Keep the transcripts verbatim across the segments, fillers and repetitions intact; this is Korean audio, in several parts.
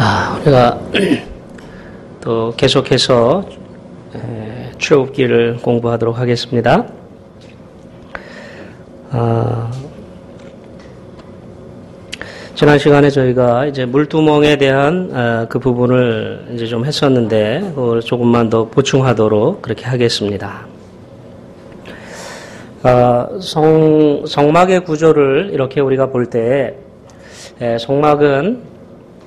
아, 우리가 또 계속해서 출애굽기를 공부하도록 하겠습니다. 아, 지난 시간에 저희가 이제 물두멍에 대한 아, 그 부분을 이제 좀 했었는데 그걸 조금만 더 보충하도록 그렇게 하겠습니다. 아, 성, 성막의 구조를 이렇게 우리가 볼 때 성막은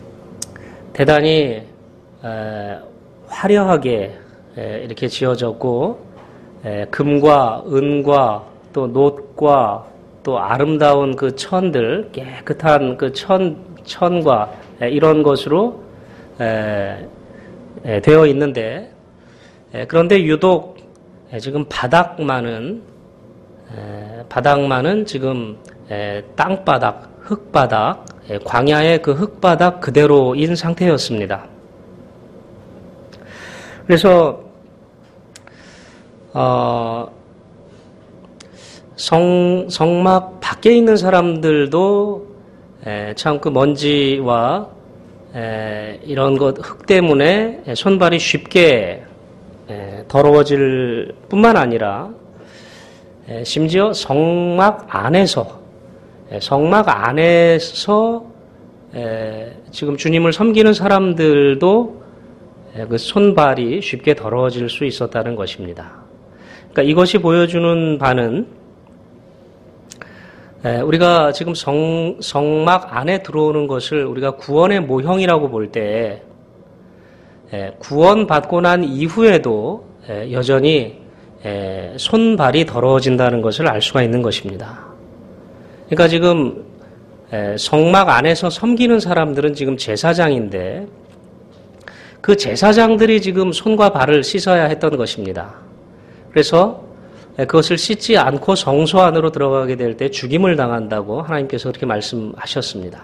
대단히 에, 화려하게 에, 이렇게 지어졌고 에, 금과 은과 또 놋과 또 아름다운 그 천들, 깨끗한 그 천, 천과 에, 이런 것으로 에, 에, 되어 있는데 에, 그런데 유독 에, 지금 바닥만은 에, 바닥만은 지금 에, 땅바닥, 흙바닥, 광야의 그 흙바닥 그대로인 상태였습니다. 그래서 어, 성, 성막 밖에 있는 사람들도 참 그 먼지와 에, 이런 것 흙 때문에 손발이 쉽게 에, 더러워질 뿐만 아니라 에, 심지어 성막 안에서 성막 안에서 에, 지금 주님을 섬기는 사람들도 에, 그 손발이 쉽게 더러워질 수 있었다는 것입니다. 그러니까 이것이 보여주는 바는 에, 우리가 지금 성, 성막 안에 들어오는 것을 우리가 구원의 모형이라고 볼 때 구원받고 난 이후에도 에, 여전히 에, 손발이 더러워진다는 것을 알 수가 있는 것입니다. 그러니까 지금 성막 안에서 섬기는 사람들은 지금 제사장인데 그 제사장들이 지금 손과 발을 씻어야 했던 것입니다. 그래서 그것을 씻지 않고 성소 안으로 들어가게 될 때 죽임을 당한다고 하나님께서 그렇게 말씀하셨습니다.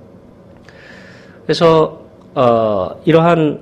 그래서 어, 이러한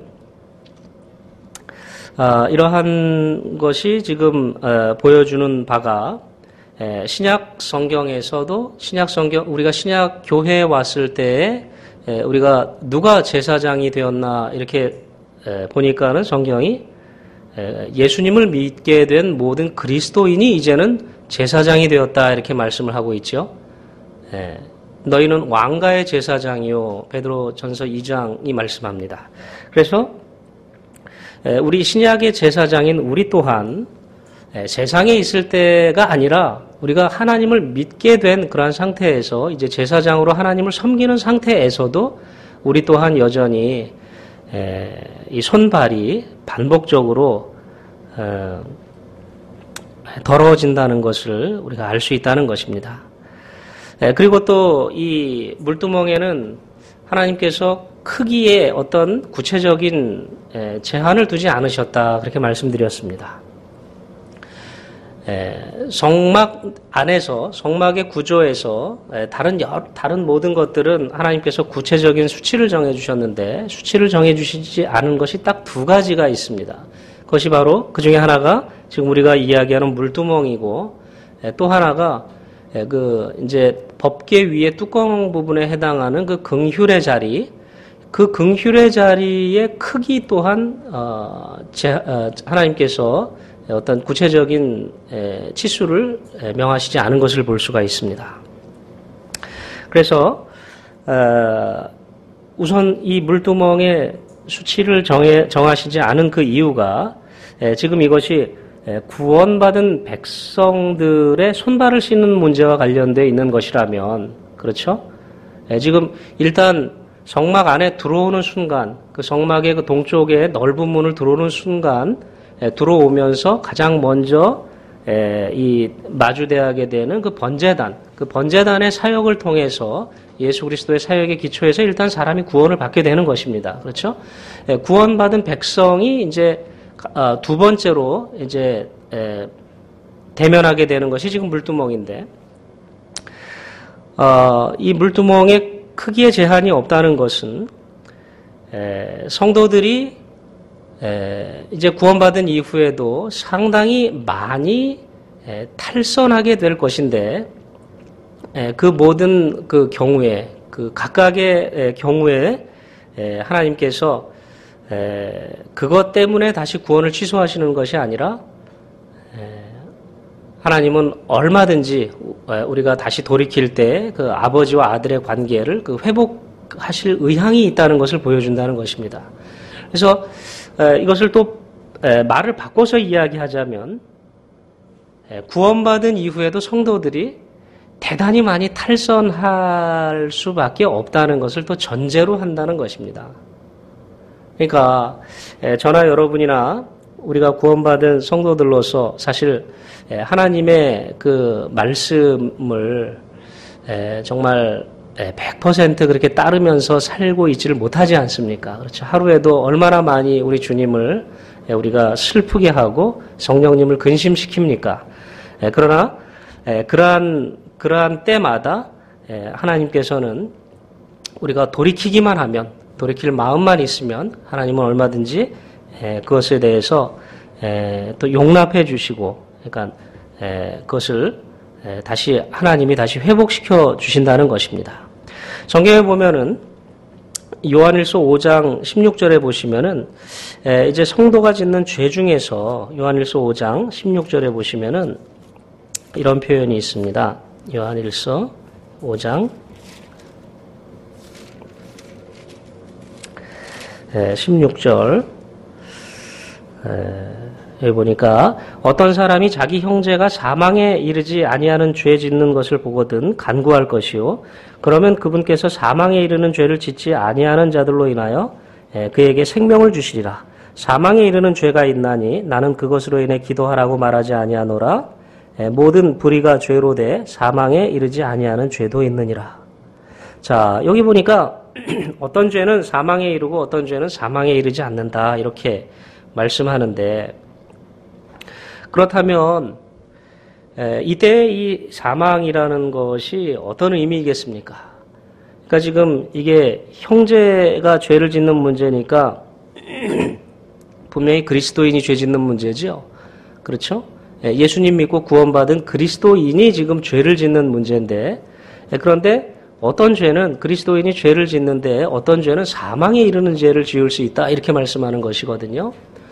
어, 이러한 것이 지금 어, 보여주는 바가 신약 성경에서도 신약 성경 우리가 신약 교회에 왔을 때에 우리가 누가 제사장이 되었나 이렇게 보니까는 성경이 예수님을 믿게 된 모든 그리스도인이 이제는 제사장이 되었다 이렇게 말씀을 하고 있죠. 너희는 왕가의 제사장이요 베드로전서 이 장이 말씀합니다. 그래서 우리 신약의 제사장인 우리 또한 세상에 있을 때가 아니라 우리가 하나님을 믿게 된 그러한 상태에서 이제 제사장으로 하나님을 섬기는 상태에서도 우리 또한 여전히 이 손발이 반복적으로 더러워진다는 것을 우리가 알 수 있다는 것입니다. 그리고 또 이 물두멍에는 하나님께서 크기에 어떤 구체적인 제한을 두지 않으셨다 그렇게 말씀드렸습니다. 에, 성막 안에서 성막의 구조에서 에, 다른 여러, 다른 모든 것들은 하나님께서 구체적인 수치를 정해 주셨는데 수치를 정해 주시지 않은 것이 딱 두 가지가 있습니다. 그것이 바로 그 중에 하나가 지금 우리가 이야기하는 물두멍이고 에, 또 하나가 에, 그 이제 법궤 위에 뚜껑 부분에 해당하는 그 긍휼의 자리, 그 긍휼의 자리의 크기 또한 어, 제, 어, 하나님께서 어떤 구체적인 치수를 명하시지 않은 것을 볼 수가 있습니다. 그래서 우선 이 물두멍의 수치를 정해, 정하시지 않은 그 이유가 지금 이것이 구원받은 백성들의 손발을 씻는 문제와 관련되어 있는 것이라면 그렇죠? 지금 일단 성막 안에 들어오는 순간 그 성막의 그 동쪽에 넓은 문을 들어오는 순간 들어오면서 가장 먼저 이 마주대하게 되는 그 번제단, 그 번제단의 사역을 통해서 예수 그리스도의 사역의 기초에서 일단 사람이 구원을 받게 되는 것입니다. 그렇죠? 구원받은 백성이 이제 두 번째로 이제 대면하게 되는 것이 지금 물두멍인데, 이 물두멍의 크기의 제한이 없다는 것은 성도들이 에, 이제 구원받은 이후에도 상당히 많이 에, 탈선하게 될 것인데 에, 그 모든 그 경우에 그 각각의 에, 경우에 에, 하나님께서 에, 그것 때문에 다시 구원을 취소하시는 것이 아니라 에, 하나님은 얼마든지 우리가 다시 돌이킬 때 그 아버지와 아들의 관계를 그 회복하실 의향이 있다는 것을 보여준다는 것입니다. 그래서 에, 이것을 또 에, 말을 바꿔서 이야기하자면 에, 구원받은 이후에도 성도들이 대단히 많이 탈선할 수밖에 없다는 것을 또 전제로 한다는 것입니다. 그러니까 에, 저나 여러분이나 우리가 구원받은 성도들로서 사실 에, 하나님의 그 말씀을 에, 정말 백 퍼센트 그렇게 따르면서 살고 있지를 못하지 않습니까? 그렇죠. 하루에도 얼마나 많이 우리 주님을 우리가 슬프게 하고 성령님을 근심시킵니까? 그러나 그러한 그러한 때마다 하나님께서는 우리가 돌이키기만 하면, 돌이킬 마음만 있으면 하나님은 얼마든지 그것에 대해서 또 용납해 주시고, 그러니까 그것을 다시 하나님이 다시 회복시켜 주신다는 것입니다. 성경에 보면은 요한일서 오 장 십육 절에 보시면은 이제 성도가 짓는 죄 중에서 요한일서 오 장 십육 절에 보시면은 이런 표현이 있습니다. 요한일서 오 장 십육 절 여기 보니까 어떤 사람이 자기 형제가 사망에 이르지 아니하는 죄 짓는 것을 보거든 간구할 것이요 그러면 그분께서 사망에 이르는 죄를 짓지 아니하는 자들로 인하여 그에게 생명을 주시리라. 사망에 이르는 죄가 있나니 나는 그것으로 인해 기도하라고 말하지 아니하노라. 모든 불의가 죄로 돼 사망에 이르지 아니하는 죄도 있느니라. 자, 여기 보니까 어떤 죄는 사망에 이르고 어떤 죄는 사망에 이르지 않는다 이렇게 말씀하는데, 그렇다면 이때 이 사망이라는 것이 어떤 의미이겠습니까? 그러니까 지금 이게 형제가 죄를 짓는 문제니까 분명히 그리스도인이 죄 짓는 문제죠. 그렇죠? 예수님 믿고 구원받은 그리스도인이 지금 죄를 짓는 문제인데, 그런데 어떤 죄는 그리스도인이 죄를 짓는데 어떤 죄는 사망에 이르는 죄를 지을 수 있다 이렇게 말씀하는 것이거든요.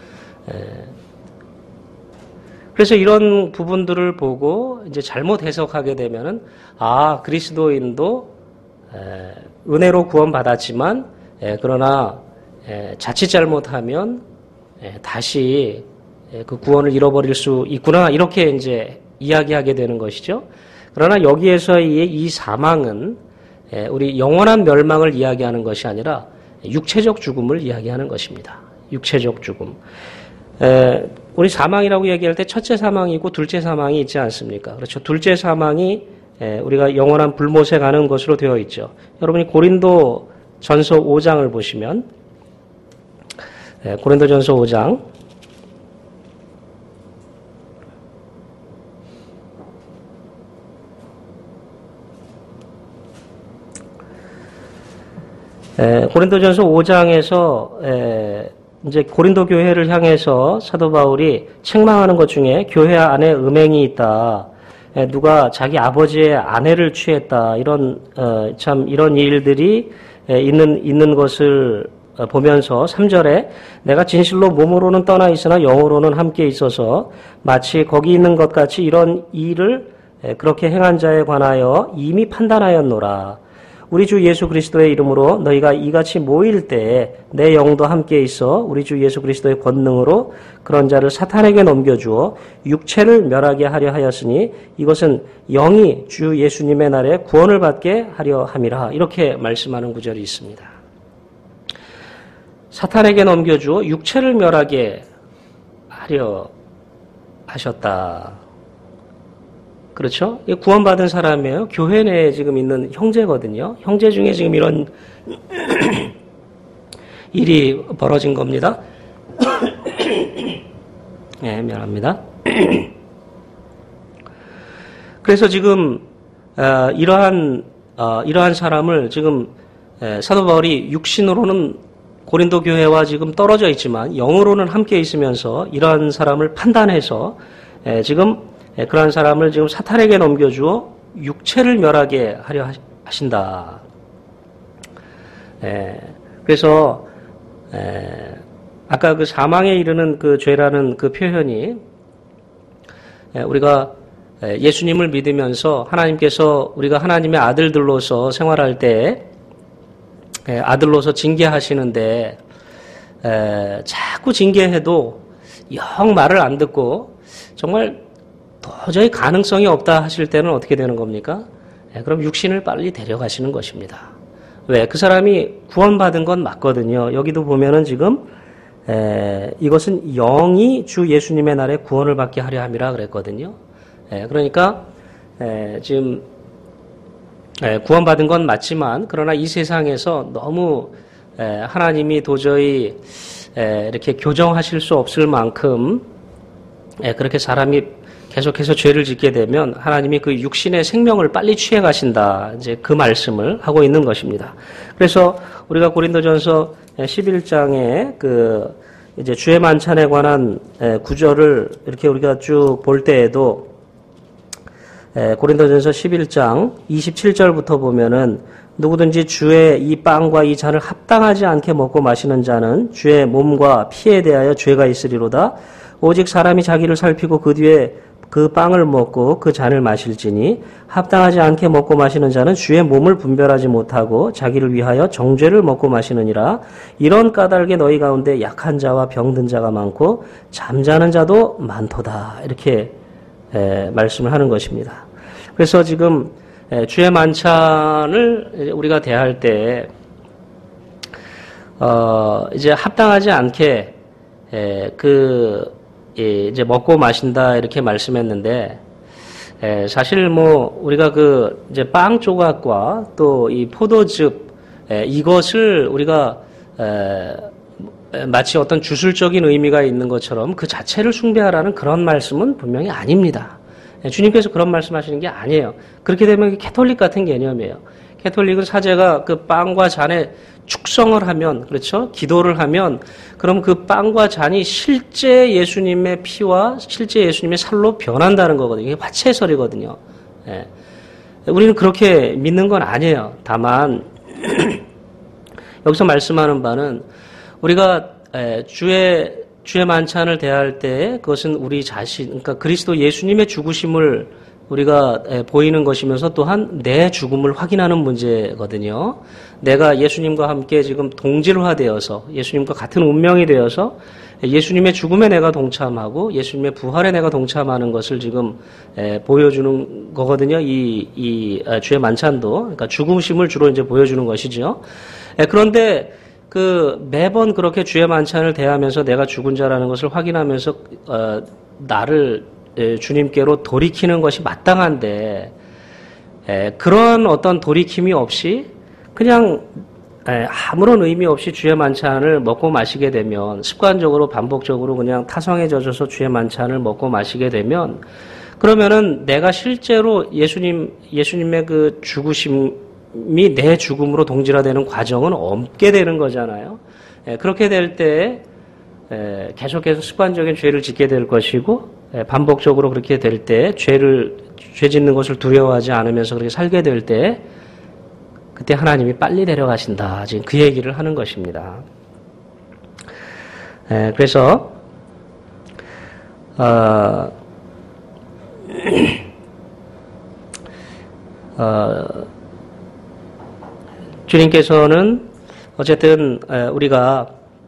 그래서 이런 부분들을 보고 이제 잘못 해석하게 되면은 아 그리스도인도 은혜로 구원받았지만 그러나 자칫 잘못하면 다시 그 구원을 잃어버릴 수 있구나 이렇게 이제 이야기하게 되는 것이죠. 그러나 여기에서의 이 사망은 우리 영원한 멸망을 이야기하는 것이 아니라 육체적 죽음을 이야기하는 것입니다. 육체적 죽음. 에, 우리 사망이라고 얘기할 때 첫째 사망이고 둘째 사망이 있지 않습니까? 그렇죠. 둘째 사망이 에, 우리가 영원한 불못에 가는 것으로 되어 있죠. 여러분이 고린도 전서 오 장을 보시면 에, 고린도 전서 오 장 에, 고린도전서 오 장에서 에, 이제 고린도 교회를 향해서 사도 바울이 책망하는 것 중에 교회 안에 음행이 있다. 에, 누가 자기 아버지의 아내를 취했다. 이런 어, 참 이런 일들이 에, 있는 있는 것을 어, 보면서 삼 절에 내가 진실로 몸으로는 떠나 있으나 영으로는 함께 있어서 마치 거기 있는 것 같이 이런 일을 에, 그렇게 행한 자에 관하여 이미 판단하였노라. 우리 주 예수 그리스도의 이름으로 너희가 이같이 모일 때에 내 영도 함께 있어 우리 주 예수 그리스도의 권능으로 그런 자를 사탄에게 넘겨주어 육체를 멸하게 하려 하였으니 이것은 영이 주 예수님의 날에 구원을 받게 하려 함이라. 이렇게 말씀하는 구절이 있습니다. 사탄에게 넘겨주어 육체를 멸하게 하려 하셨다. 그렇죠? 구원받은 사람이에요. 교회 내에 지금 있는 형제거든요. 형제 중에 지금 이런 일이 벌어진 겁니다. 네, 미안합니다. 그래서 지금 어, 이러한 어, 이러한 사람을 지금 에, 사도 바울이 육신으로는 고린도 교회와 지금 떨어져 있지만 영으로는 함께 있으면서 이러한 사람을 판단해서 에, 지금 그러한 사람을 지금 사탄에게 넘겨주어 육체를 멸하게 하려 하신다. 예, 그래서 에, 아까 그 사망에 이르는 그 죄라는 그 표현이 에, 우리가 예수님을 믿으면서 하나님께서 우리가 하나님의 아들들로서 생활할 때 에, 아들로서 징계하시는데 에, 자꾸 징계해도 영 말을 안 듣고 정말 도저히 가능성이 없다 하실 때는 어떻게 되는 겁니까? 에, 그럼 육신을 빨리 데려가시는 것입니다. 왜? 그 사람이 구원받은 건 맞거든요. 여기도 보면은 지금 에, 이것은 영이 주 예수님의 날에 구원을 받게 하려 함이라 그랬거든요. 에, 그러니까 에, 지금 에, 구원받은 건 맞지만 그러나 이 세상에서 너무 에, 하나님이 도저히 에, 이렇게 교정하실 수 없을 만큼 에, 그렇게 사람이 계속해서 죄를 짓게 되면 하나님이 그 육신의 생명을 빨리 취해 가신다. 이제 그 말씀을 하고 있는 것입니다. 그래서 우리가 고린도전서 십일 장에 그 이제 주의 만찬에 관한 구절을 이렇게 우리가 쭉 볼 때에도 고린도전서 십일 장 이십칠 절부터 보면은 누구든지 주의 이 빵과 이 잔을 합당하지 않게 먹고 마시는 자는 주의 몸과 피에 대하여 죄가 있으리로다. 오직 사람이 자기를 살피고 그 뒤에 그 빵을 먹고 그 잔을 마실지니 합당하지 않게 먹고 마시는 자는 주의 몸을 분별하지 못하고 자기를 위하여 정죄를 먹고 마시느니라. 이런 까닭에 너희 가운데 약한 자와 병든 자가 많고 잠자는 자도 많도다. 이렇게 에, 말씀을 하는 것입니다. 그래서 지금 에, 주의 만찬을 우리가 대할 때 어, 이제 합당하지 않게 에, 그 예, 이제 먹고 마신다 이렇게 말씀했는데 에, 사실 뭐 우리가 그 이제 빵 조각과 또 이 포도즙 에, 이것을 우리가 에, 에, 마치 어떤 주술적인 의미가 있는 것처럼 그 자체를 숭배하라는 그런 말씀은 분명히 아닙니다. 에, 주님께서 그런 말씀하시는 게 아니에요. 그렇게 되면 캐톨릭 같은 개념이에요. 캐톨릭은 사제가 그 빵과 잔에 축성을 하면, 그렇죠? 기도를 하면, 그럼 그 빵과 잔이 실제 예수님의 피와 실제 예수님의 살로 변한다는 거거든요. 이게 화채설이거든요. 예. 우리는 그렇게 믿는 건 아니에요. 다만, 여기서 말씀하는 바는, 우리가 주의, 주의 만찬을 대할 때 그것은 우리 자신, 그러니까 그리스도 예수님의 죽으심을 우리가 보이는 것이면서 또한 내 죽음을 확인하는 문제거든요. 내가 예수님과 함께 지금 동질화되어서 예수님과 같은 운명이 되어서 예수님의 죽음에 내가 동참하고 예수님의 부활에 내가 동참하는 것을 지금 보여주는 거거든요. 이, 이 주의 만찬도. 그러니까 죽으심을 주로 이제 보여주는 것이죠. 그런데 그 매번 그렇게 주의 만찬을 대하면서 내가 죽은 자라는 것을 확인하면서 어, 나를 주님께로 돌이키는 것이 마땅한데 에, 그런 어떤 돌이킴이 없이 그냥 에, 아무런 의미 없이 주의 만찬을 먹고 마시게 되면 습관적으로 반복적으로 그냥 타성에 젖어서 주의 만찬을 먹고 마시게 되면 그러면은 내가 실제로 예수님 예수님의 그 죽으심이 내 죽음으로 동질화되는 과정은 없게 되는 거잖아요. 에, 그렇게 될 때 계속해서 습관적인 죄를 짓게 될 것이고 반복적으로 그렇게 될 때 죄를 죄 짓는 것을 두려워하지 않으면서 그렇게 살게 될 때 그때 하나님이 빨리 데려가신다. 지금 그 얘기를 하는 것입니다. 에, 그래서 어, 어, 주님께서는 어쨌든 우리가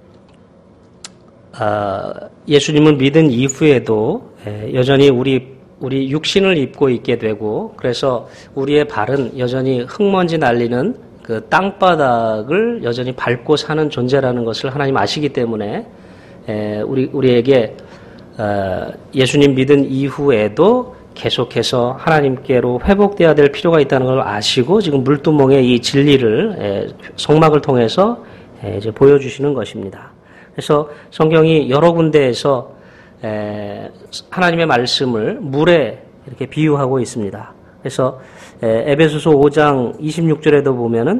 예수님을 믿은 이후에도 여전히 우리 우리 육신을 입고 있게 되고 그래서 우리의 발은 여전히 흙먼지 날리는 그 땅바닥을 여전히 밟고 사는 존재라는 것을 하나님 아시기 때문에 우리 우리에게 예수님 믿은 이후에도 계속해서 하나님께로 회복돼야 될 필요가 있다는 걸 아시고 지금 물두멍의 이 진리를 성막을 통해서 이제 보여주시는 것입니다. 그래서 성경이 여러 군데에서 하나님의 말씀을 물에 이렇게 비유하고 있습니다. 그래서 에베소서 오 장 이십육 절에도 보면은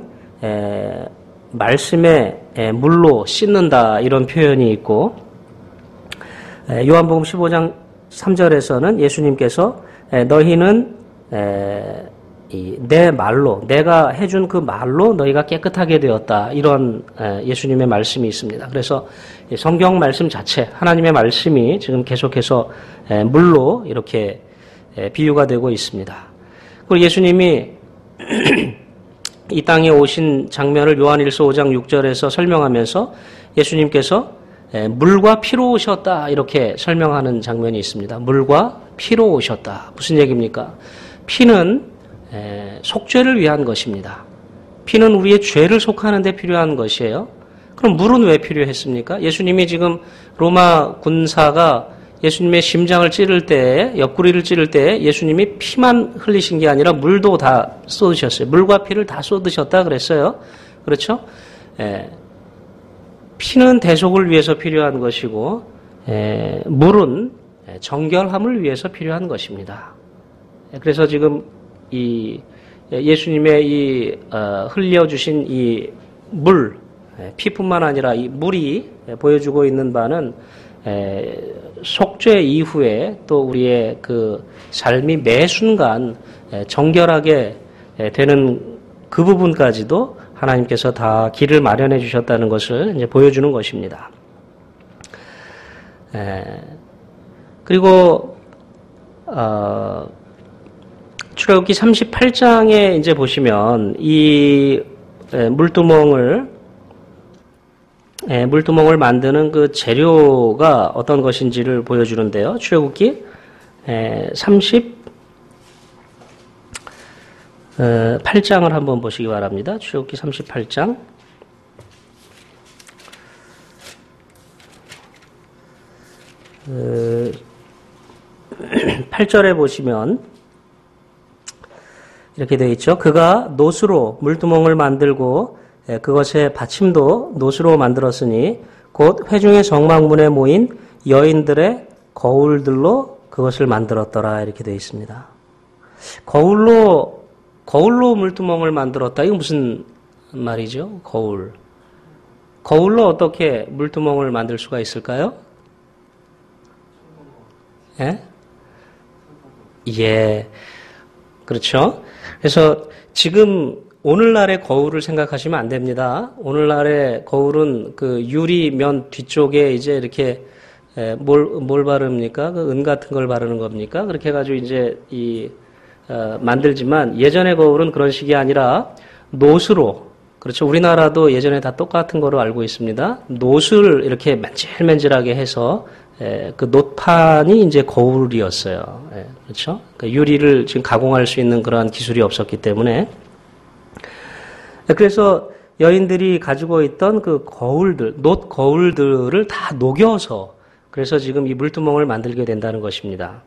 말씀에 물로 씻는다 이런 표현이 있고 요한복음 십오 장 삼 절에서는 예수님께서 너희는 이 내 말로, 내가 해준 그 말로 너희가 깨끗하게 되었다. 이런 예수님의 말씀이 있습니다. 그래서 성경 말씀 자체, 하나님의 말씀이 지금 계속해서 물로 이렇게 비유가 되고 있습니다. 그리고 예수님이 이 땅에 오신 장면을 요한일서 오 장 육 절에서 설명하면서 예수님께서 물과 피로 오셨다 이렇게 설명하는 장면이 있습니다. 물과 피로 오셨다. 무슨 얘기입니까? 피는 속죄를 위한 것입니다. 피는 우리의 죄를 속하는 데 필요한 것이에요. 그럼 물은 왜 필요했습니까? 예수님이 지금 로마 군사가 예수님의 심장을 찌를 때, 옆구리를 찌를 때 예수님이 피만 흘리신 게 아니라 물도 다 쏟으셨어요. 물과 피를 다 쏟으셨다 그랬어요. 그렇죠? 에, 피는 대속을 위해서 필요한 것이고 에, 물은 정결함을 위해서 필요한 것입니다. 그래서 지금 이 예수님의 이 어, 흘려주신 이 물, 피뿐만 아니라 이 물이 보여주고 있는 바는 에, 속죄 이후에 또 우리의 그 삶이 매 순간 정결하게 되는 그 부분까지도 하나님께서 다 길을 마련해 주셨다는 것을 이제 보여주는 것입니다. 에, 그리고 어, 출애굽기 삼십팔 장에 이제 보시면 이 에, 물두멍을 에, 물두멍을 만드는 그 재료가 어떤 것인지를 보여주는데요. 출애굽기 에, 삼십팔 장을 한번 보시기 바랍니다. 출애굽기 삼십팔 장. 어, 팔 절에 보시면 이렇게 되어 있죠. 그가 놋으로 물두멍을 만들고 그것의 받침도 놋으로 만들었으니 곧 회중의 정막문에 모인 여인들의 거울들로 그것을 만들었더라 이렇게 되어 있습니다. 거울로 거울로 물두멍을 만들었다. 이거 무슨 말이죠? 거울. 거울로 어떻게 물두멍을 만들 수가 있을까요? 예? 예. 그렇죠. 그래서 지금 오늘날의 거울을 생각하시면 안 됩니다. 오늘날의 거울은 그 유리면 뒤쪽에 이제 이렇게 뭘, 뭘 바릅니까? 그 은 같은 걸 바르는 겁니까? 그렇게 해가지고 이제 이, 어, 만들지만 예전의 거울은 그런 식이 아니라 놋으로, 그렇죠. 우리나라도 예전에 다 똑같은 거로 알고 있습니다. 놋을 이렇게 맨질맨질하게 해서 에, 그 놋판이 이제 거울이었어요. 에, 그렇죠. 그러니까 유리를 지금 가공할 수 있는 그러한 기술이 없었기 때문에. 그래서 여인들이 가지고 있던 그 거울들, 놋 거울들을 다 녹여서 그래서 지금 이 물두멍을 만들게 된다는 것입니다.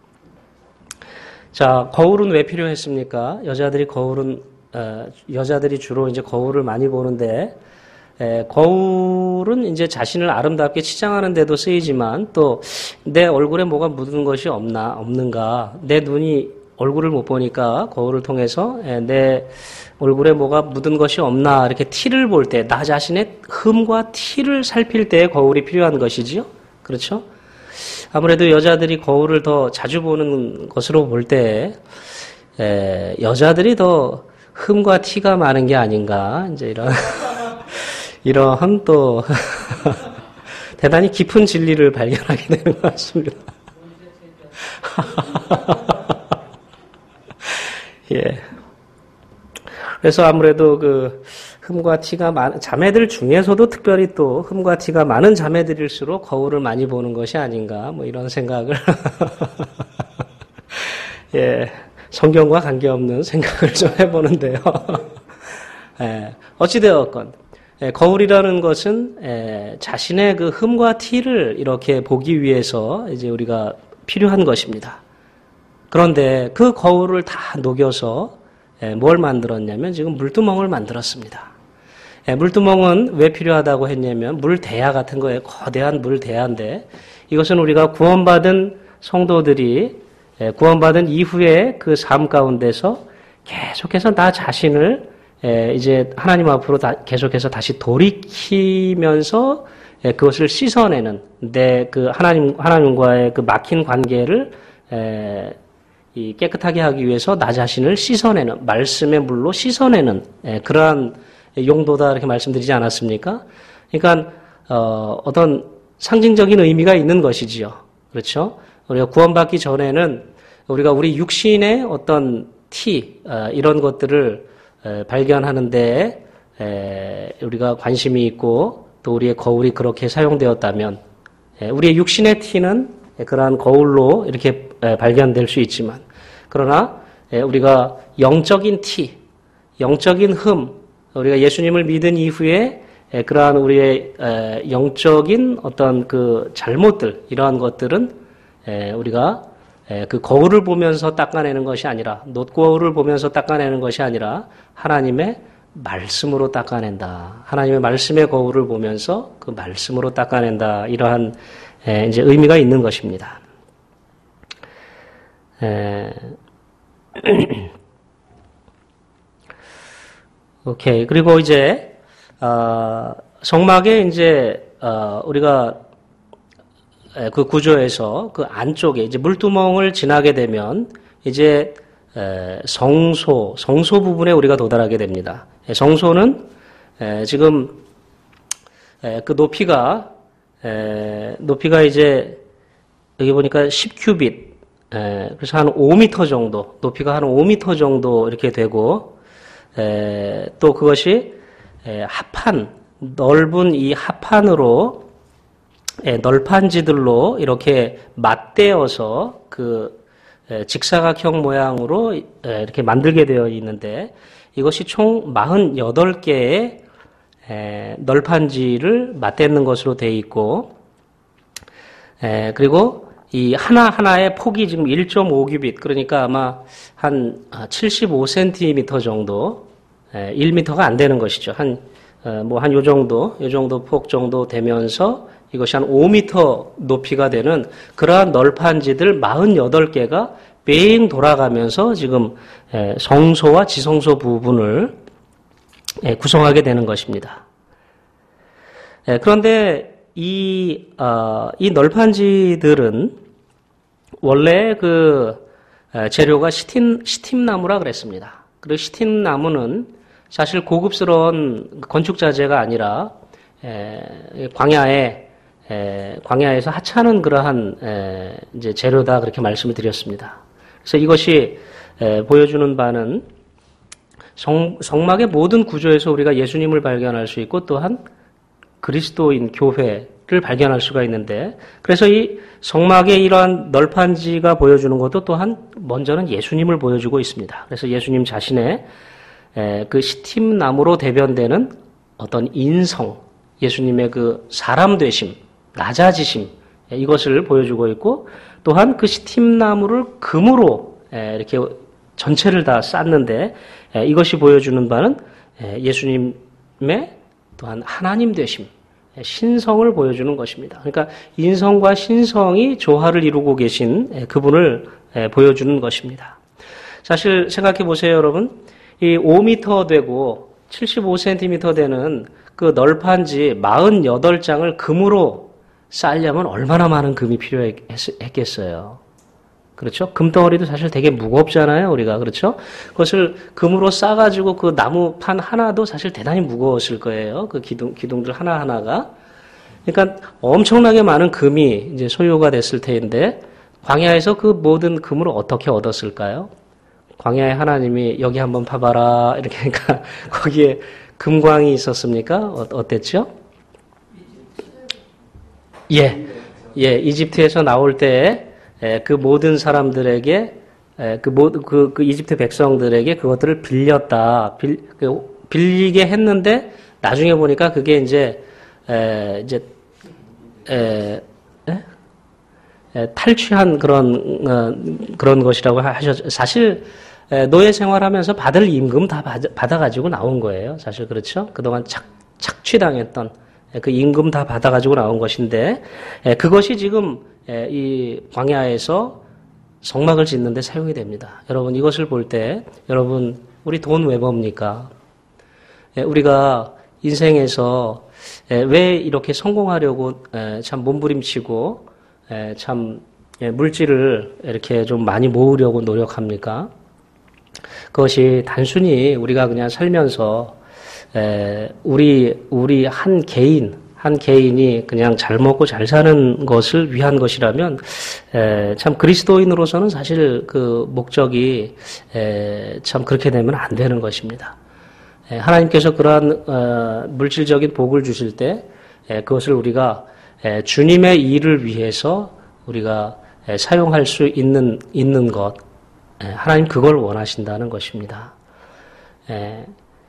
자, 거울은 왜 필요했습니까? 여자들이 거울은 어, 여자들이 주로 이제 거울을 많이 보는데 에, 거울은 이제 자신을 아름답게 치장하는 데도 쓰이지만 또 내 얼굴에 뭐가 묻은 것이 없나 없는가 내 눈이 얼굴을 못 보니까 거울을 통해서 에, 내 얼굴에 뭐가 묻은 것이 없나 이렇게 티를 볼 때 나 자신의 흠과 티를 살필 때 거울이 필요한 것이지요. 그렇죠? 아무래도 여자들이 거울을 더 자주 보는 것으로 볼 때 여자들이 더 흠과 티가 많은 게 아닌가 이제 이런 이러한 또 대단히 깊은 진리를 발견하게 되는 것 같습니다. 예. 그래서 아무래도 그 흠과 티가 많은 자매들 중에서도 특별히 또 흠과 티가 많은 자매들일수록 거울을 많이 보는 것이 아닌가 뭐 이런 생각을 예 성경과 관계없는 생각을 좀 해보는데요. 예, 어찌되었건 예, 거울이라는 것은 예, 자신의 그 흠과 티를 이렇게 보기 위해서 이제 우리가 필요한 것입니다. 그런데 그 거울을 다 녹여서 예, 뭘 만들었냐면 지금 물두멍을 만들었습니다. 예, 물두멍은 왜 필요하다고 했냐면 물대야 같은 거예요. 거대한 물대야인데 이것은 우리가 구원받은 성도들이 예, 구원받은 이후에 그 삶 가운데서 계속해서 나 자신을 예, 이제 하나님 앞으로 다, 계속해서 다시 돌이키면서 예, 그것을 씻어내는 내 그 하나님 하나님과의 그 막힌 관계를 예, 이 깨끗하게 하기 위해서 나 자신을 씻어내는, 말씀의 물로 씻어내는 예, 그러한 용도다 이렇게 말씀드리지 않았습니까? 그러니까 어, 어떤 상징적인 의미가 있는 것이지요. 그렇죠? 우리가 구원받기 전에는 우리가 우리 육신의 어떤 티 어, 이런 것들을 에, 발견하는데 에, 우리가 관심이 있고 또 우리의 거울이 그렇게 사용되었다면 에, 우리의 육신의 티는 그러한 거울로 이렇게 에, 발견될 수 있지만 그러나 에, 우리가 영적인 티, 영적인 흠, 우리가 예수님을 믿은 이후에 에, 그러한 우리의 에, 영적인 어떤 그 잘못들 이러한 것들은 에, 우리가 에, 그 거울을 보면서 닦아내는 것이 아니라 놋거울을 보면서 닦아내는 것이 아니라 하나님의 말씀으로 닦아낸다. 하나님의 말씀의 거울을 보면서 그 말씀으로 닦아낸다. 이러한 에, 이제 의미가 있는 것입니다. 에, 오케이. 그리고 이제 어, 성막에 이제 어, 우리가 그 구조에서 그 안쪽에 이제 물두멍을 지나게 되면 이제 성소, 성소 부분에 우리가 도달하게 됩니다. 성소는 지금 그 높이가 높이가 이제 여기 보니까 십 큐빗, 그래서 한 오 미터 정도, 높이가 한 오 미터 정도 이렇게 되고 또 그것이 합판, 넓은 이 합판으로 널판지들로 이렇게 맞대어서 그 직사각형 모양으로 이렇게 만들게 되어 있는데 이것이 총 사십팔 개의 널판지를 맞대는 것으로 되어 있고 그리고 이 하나하나의 폭이 지금 일 점 오 큐빗 그러니까 아마 한 칠십오 센티미터 정도 일 미터가 안 되는 것이죠. 한 뭐 한 요 정도 요 정도 폭 정도 되면서 이것이 한 오 미터 높이가 되는 그러한 널판지들 사십팔 개가 뺑 돌아가면서 지금 성소와 지성소 부분을 구성하게 되는 것입니다. 그런데 이, 어, 이 널판지들은 원래 그 재료가 시팀, 시팀나무라 그랬습니다. 그리고 시팀나무는 사실 고급스러운 건축자재가 아니라 에, 광야에 에, 광야에서 하찮은 그러한 에, 이제 재료다 그렇게 말씀을 드렸습니다. 그래서 이것이 에, 보여주는 바는 성, 성막의 모든 구조에서 우리가 예수님을 발견할 수 있고 또한 그리스도인 교회를 발견할 수가 있는데 그래서 이 성막의 이러한 널판지가 보여주는 것도 또한 먼저는 예수님을 보여주고 있습니다. 그래서 예수님 자신의 에, 그 시팀나무로 대변되는 어떤 인성, 예수님의 그 사람 되심, 낮아지심 이것을 보여주고 있고 또한 그 시팀나무를 금으로 이렇게 전체를 다 쌌는데 이것이 보여주는 바는 예수님의 또한 하나님 되심, 신성을 보여주는 것입니다. 그러니까 인성과 신성이 조화를 이루고 계신 그분을 보여주는 것입니다. 사실 생각해 보세요, 여러분. 이 오 미터 되고 칠십오 센티미터 되는 그 널판지 사십팔 장을 금으로 쌓으려면 얼마나 많은 금이 필요했겠어요. 그렇죠? 금덩어리도 사실 되게 무겁잖아요, 우리가. 그렇죠? 그것을 금으로 싸가지고 그 나무판 하나도 사실 대단히 무거웠을 거예요. 그 기둥, 기둥들 하나하나가. 그러니까 엄청나게 많은 금이 이제 소요가 됐을 텐데, 광야에서 그 모든 금을 어떻게 얻었을까요? 광야의 하나님이 여기 한번 파봐라. 이렇게 하니까 거기에 금광이 있었습니까? 어, 어땠죠? 예, 예, 이집트에서 나올 때 그 모든 사람들에게 그, 그, 그 이집트 백성들에게 그것들을 빌렸다. 빌, 그, 빌리게 했는데 나중에 보니까 그게 이제 에, 이제 에, 에? 에, 탈취한 그런 어, 그런 것이라고 하셨. 사실 에, 노예 생활하면서 받을 임금 다 받, 받아가지고 나온 거예요. 사실 그렇죠. 그동안 착, 착취당했던 그 임금 다 받아가지고 나온 것인데 에, 그것이 지금 에, 이 광야에서 성막을 짓는 데 사용이 됩니다. 여러분 이것을 볼 때 여러분 우리 돈 왜 법니까? 에, 우리가 인생에서 에, 왜 이렇게 성공하려고 에, 참 몸부림치고 에, 참 예, 물질을 이렇게 좀 많이 모으려고 노력합니까? 그것이 단순히 우리가 그냥 살면서 에, 우리 우리 한 개인 한 개인이 그냥 잘 먹고 잘 사는 것을 위한 것이라면 에, 참 그리스도인으로서는 사실 그 목적이 에, 참 그렇게 되면 안 되는 것입니다. 에, 하나님께서 그러한 어, 물질적인 복을 주실 때 에, 그것을 우리가 에, 주님의 일을 위해서 우리가 에, 사용할 수 있는 있는 것, 에, 하나님 그걸 원하신다는 것입니다. 에,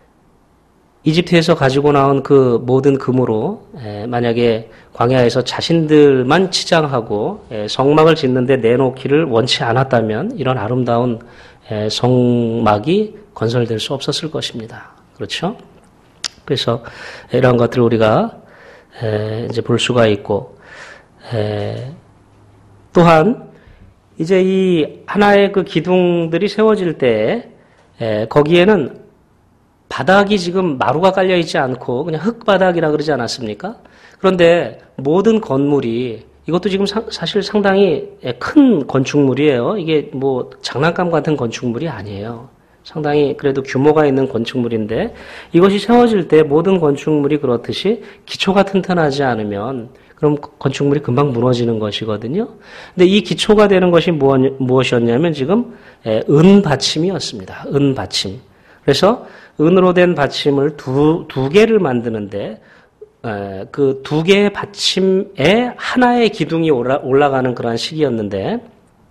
이집트에서 가지고 나온 그 모든 금으로 에, 만약에 광야에서 자신들만 치장하고 에, 성막을 짓는데 내놓기를 원치 않았다면 이런 아름다운 에, 성막이 건설될 수 없었을 것입니다. 그렇죠? 그래서 이런 것들을 우리가 에, 이제 볼 수가 있고 에, 또한 이제 이 하나의 그 기둥들이 세워질 때 에, 거기에는 바닥이 지금 마루가 깔려 있지 않고 그냥 흙바닥이라 그러지 않았습니까? 그런데 모든 건물이 이것도 지금 사, 사실 상당히 큰 건축물이에요. 이게 뭐 장난감 같은 건축물이 아니에요. 상당히 그래도 규모가 있는 건축물인데 이것이 세워질 때 모든 건축물이 그렇듯이 기초가 튼튼하지 않으면 그럼 건축물이 금방 무너지는 것이거든요. 근데 이 기초가 되는 것이 무엇이었냐면 지금 은 받침이었습니다. 은 받침. 그래서 은으로 된 받침을 두, 두 개를 만드는데, 그 두 개의 받침에 하나의 기둥이 올라, 올라가는 그러한 시기였는데,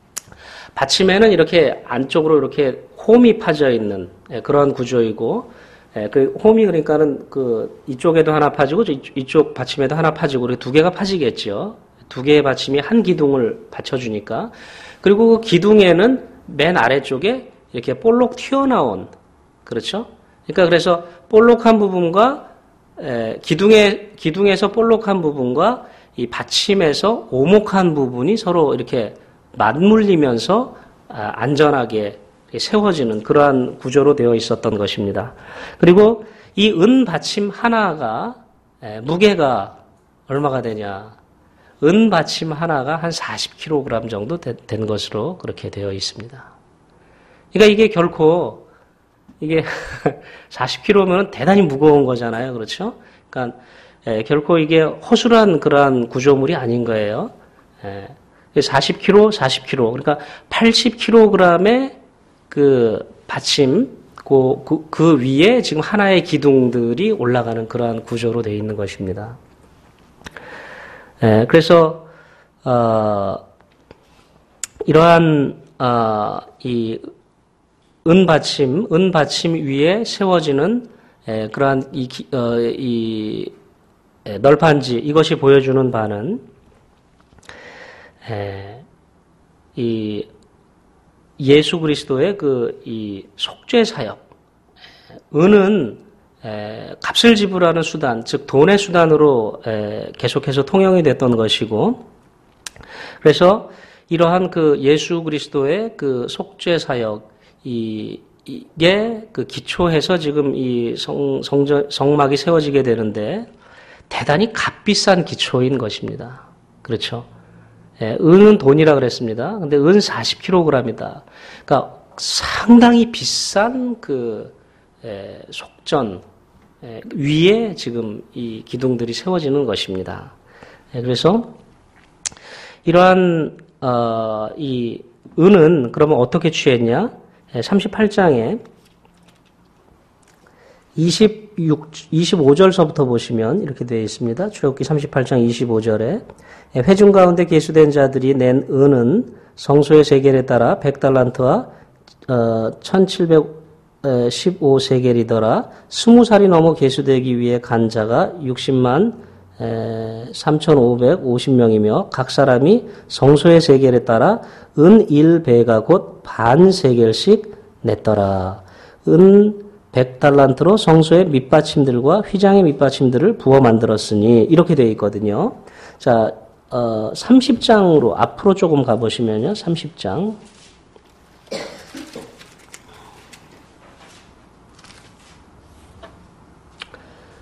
받침에는 이렇게 안쪽으로 이렇게 홈이 파져 있는 그런 구조이고, 그 홈이 그러니까는 그 이쪽에도 하나 파지고, 이쪽 받침에도 하나 파지고, 이렇게 두 개가 파지겠죠. 두 개의 받침이 한 기둥을 받쳐주니까. 그리고 그 기둥에는 맨 아래쪽에 이렇게 볼록 튀어나온, 그렇죠? 그러니까 그래서 볼록한 부분과 에, 기둥에 기둥에서 볼록한 부분과 이 받침에서 오목한 부분이 서로 이렇게 맞물리면서 아, 안전하게 세워지는 그러한 구조로 되어 있었던 것입니다. 그리고 이 은 받침 하나가 에, 무게가 얼마가 되냐? 은 받침 하나가 한 사십 킬로그램 정도 되, 된 것으로 그렇게 되어 있습니다. 그러니까 이게 결코 이게 사십 킬로그램면 대단히 무거운 거잖아요. 그렇죠? 그러니까 에, 결코 이게 허술한 그러한 구조물이 아닌 거예요. 에, 사십 킬로그램, 사십 킬로그램. 그러니까 팔십 킬로그램의 그 받침, 그, 그, 그 위에 지금 하나의 기둥들이 올라가는 그러한 구조로 되어 있는 것입니다. 에, 그래서 어, 이러한 어, 이 은받침, 은받침 위에 세워지는 에, 그러한 이, 어, 이 에, 널판지 이것이 보여주는 바는 에, 이 예수 그리스도의 그 이 속죄 사역, 은은 에, 값을 지불하는 수단, 즉 돈의 수단으로 에, 계속해서 통용이 됐던 것이고, 그래서 이러한 그 예수 그리스도의 그 속죄 사역 이, 이게 그 기초해서 지금 이 성, 성전, 성막이 세워지게 되는데 대단히 값비싼 기초인 것입니다. 그렇죠? 예, 은은 돈이라 그랬습니다. 근데 은 사십 킬로그램이다. 그러니까 상당히 비싼 그, 예, 속전, 예, 위에 지금 이 기둥들이 세워지는 것입니다. 예, 그래서 이러한, 어, 이 은은 그러면 어떻게 취했냐? 삼십팔 장에 이십육, 이십오 절서부터 보시면 이렇게 되어 있습니다. 출애굽기 삼십팔 장 이십오 절에 회중 가운데 계수된 자들이 낸 은은 성소의 세겔에 따라 백 달란트와 어, 천칠백십오 세겔이더라. 스무 살이 넘어 계수되기 위해 간 자가 육십만 삼천오백오십 명이며 각 사람이 성소의 세겔에 따라 은 일 배가 곧 반 세겔씩 냈더라. 은 백 달란트로 성소의 밑받침들과 휘장의 밑받침들을 부어 만들었으니 이렇게 되어 있거든요. 자, 어, 삼십 장으로 앞으로 조금 가보시면요. 삼십 장.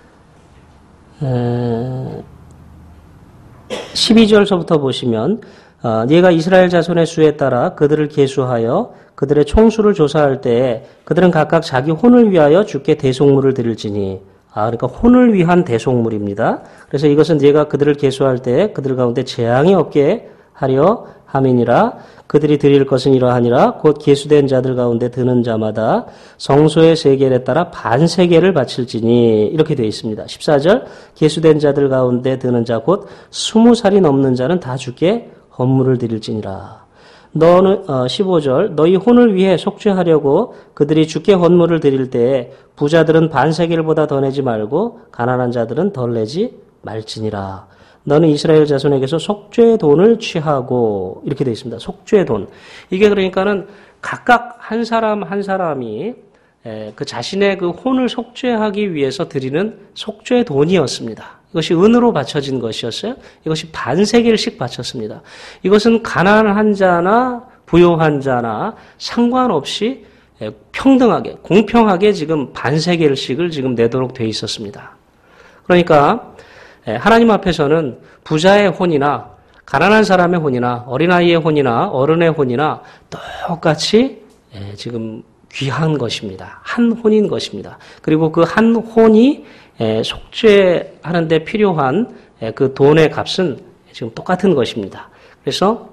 에... 십이 절서부터 보시면 어, 네가 이스라엘 자손의 수에 따라 그들을 계수하여 그들의 총수를 조사할 때에 그들은 각각 자기 혼을 위하여 주께 대속물을 드릴지니. 아, 그러니까 혼을 위한 대속물입니다. 그래서 이것은 네가 그들을 계수할 때에 그들 가운데 재앙이 없게 하려 함이니라. 그들이 드릴 것은 이러하니라. 곧 계수된 자들 가운데 드는 자마다 성소의 세겔에 따라 반 세겔을 바칠지니. 이렇게 되어 있습니다. 십사 절 계수된 자들 가운데 드는 자 곧 스무 살이 넘는 자는 다 주께 헌물을 드릴지니라. 너는 어, 십오 절 너희 혼을 위해 속죄하려고 그들이 주께 헌물을 드릴 때에 부자들은 반 세겔보다 더 내지 말고 가난한 자들은 덜 내지 말지니라. 너는 이스라엘 자손에게서 속죄의 돈을 취하고. 이렇게 되어 있습니다. 속죄의 돈. 이게 그러니까는 각각 한 사람 한 사람이 그 자신의 그 혼을 속죄하기 위해서 드리는 속죄의 돈이었습니다. 이것이 은으로 바쳐진 것이었어요. 이것이 반세겔씩 바쳤습니다. 이것은 가난한 자나 부요한 자나 상관없이 평등하게, 공평하게 지금 반세겔씩을 지금 내도록 되어 있었습니다. 그러니까 하나님 앞에서는 부자의 혼이나 가난한 사람의 혼이나 어린아이의 혼이나 어른의 혼이나 똑같이 지금 귀한 것입니다. 한 혼인 것입니다. 그리고 그 한 혼이 속죄하는 데 필요한 그 돈의 값은 지금 똑같은 것입니다. 그래서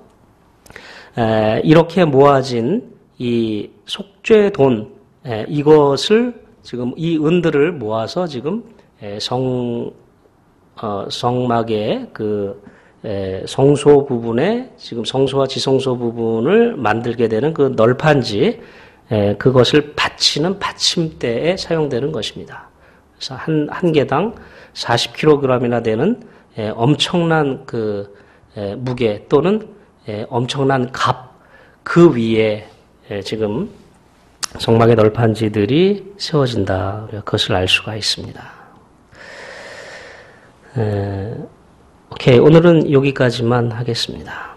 이렇게 모아진 이 속죄 돈, 이것을 지금 이 은들을 모아서 지금 성, 어, 성막의 그 성소 부분에 지금 성소와 지성소 부분을 만들게 되는 그 널판지, 그것을 받치는 받침대에 사용되는 것입니다. 그래서 한, 한 개당 사십 킬로그램이나 되는 엄청난 그 무게 또는 엄청난 갑, 그 위에 지금 성막의 널판지들이 세워진다. 그것을 알 수가 있습니다. 에, 오케이, 오늘은 여기까지만 하겠습니다.